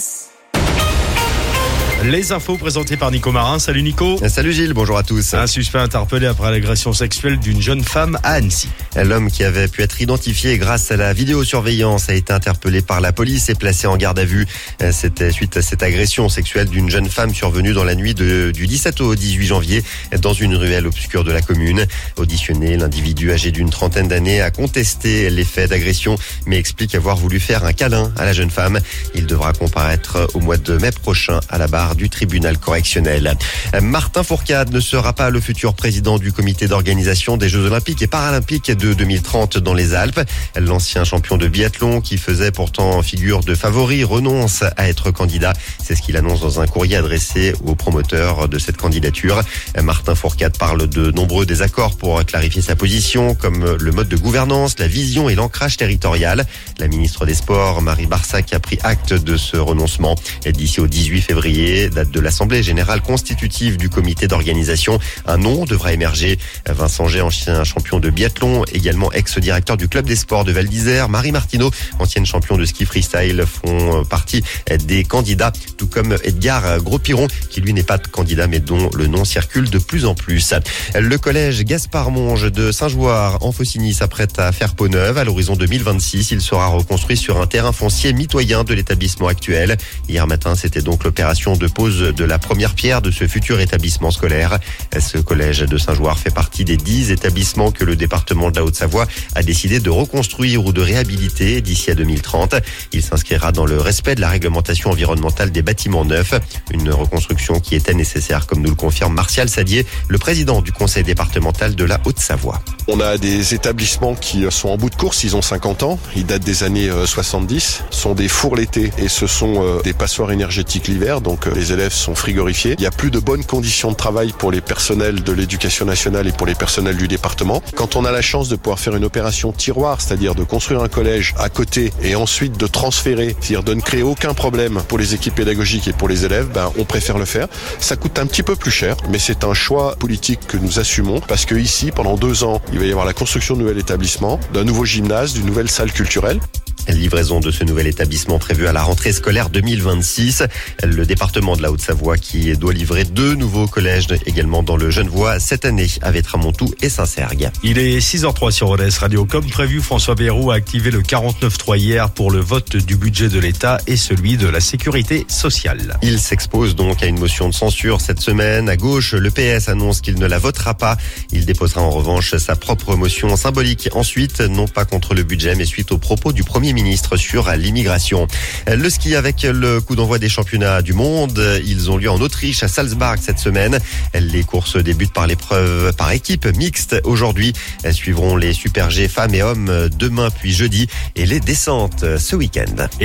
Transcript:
Express. Les infos présentées par Nico Marin. Salut Nico. Salut Gilles, bonjour à tous. Un suspect interpellé après l'agression sexuelle d'une jeune femme à Annecy. L'homme qui avait pu être identifié grâce à la vidéosurveillance a été interpellé par la police et placé en garde à vue. C'était suite à cette agression sexuelle d'une jeune femme survenue dans la nuit du 17 au 18 janvier dans une ruelle obscure de la commune. Auditionné, l'individu âgé d'une trentaine d'années a contesté les faits d'agression mais explique avoir voulu faire un câlin à la jeune femme. Il devra comparaître au mois de mai prochain à la barre du tribunal correctionnel. Martin Fourcade ne sera pas le futur président du comité d'organisation des Jeux Olympiques et Paralympiques de 2030 dans les Alpes. L'ancien champion de biathlon, qui faisait pourtant figure de favori, renonce à être candidat. C'est ce qu'il annonce dans un courrier adressé aux promoteurs de cette candidature. Martin Fourcade parle de nombreux désaccords pour clarifier sa position, comme le mode de gouvernance, la vision et l'ancrage territorial. La ministre des Sports, Marie Barsac, a pris acte de ce renoncement. D'ici au 18 février, date de l'Assemblée générale constitutive du comité d'organisation, un nom devra émerger. Vincent Gay, ancien champion de biathlon, également ex-directeur du club des sports de Val d'Isère, Marie Martineau, ancienne championne de ski freestyle, font partie des candidats, tout comme Edgar Gros-Piron, qui lui n'est pas de candidat mais dont le nom circule de plus en plus. Le collège Gaspard Monge de Saint-Jouard en Faucigny s'apprête à faire peau neuve. À l'horizon 2026, il sera reconstruit sur un terrain foncier mitoyen de l'établissement actuel. Hier matin, c'était donc l'opération de pose de la première pierre de ce futur établissement scolaire. Ce collège de Saint-Jouard fait partie des 10 établissements que le département de la Haute-Savoie a décidé de reconstruire ou de réhabiliter d'ici à 2030. Il s'inscrira dans le respect de la réglementation environnementale des bâtiments neufs. Une reconstruction qui était nécessaire, comme nous le confirme Martial Sadier, le président du conseil départemental de la Haute-Savoie. On a des établissements qui sont en bout de course, ils ont 50 ans, ils datent des années 70, sont des fours l'été et ce sont des passoires énergétiques l'hiver, donc les élèves sont frigorifiés. Il n'y a plus de bonnes conditions de travail pour les personnels de l'éducation nationale et pour les personnels du département. Quand on a la chance de pouvoir faire une opération tiroir, c'est-à-dire de construire un collège à côté et ensuite de transférer, c'est-à-dire de ne créer aucun problème pour les équipes pédagogiques et pour les élèves, on préfère le faire. Ça coûte un petit peu plus cher, mais c'est un choix politique que nous assumons parce que ici, pendant 2 ans, il va y avoir la construction de nouvel établissement, d'un nouveau gymnase, d'une nouvelle salle culturelle. Livraison de ce nouvel établissement prévu à la rentrée scolaire 2026. Le département de la Haute-Savoie qui doit livrer 2 nouveaux collèges également dans le Genevois cette année avec Tramontou et Saint-Sergue. Il est 6h03 sur ODS Radio. Comme prévu, François Bayrou a activé le 49.3 hier pour le vote du budget de l'État et celui de la sécurité sociale. Il s'expose donc à une motion de censure cette semaine. À gauche, le PS annonce qu'il ne la votera pas. Il déposera en revanche sa propre motion symbolique. Ensuite, non pas contre le budget, mais suite aux propos du Premier ministre sur l'immigration. Le ski avec le coup d'envoi des championnats du monde. Ils ont lieu en Autriche, à Salzburg cette semaine. Les courses débutent par l'épreuve par équipe mixte aujourd'hui. Suivront les Super G femmes et hommes demain puis jeudi et les descentes ce week-end.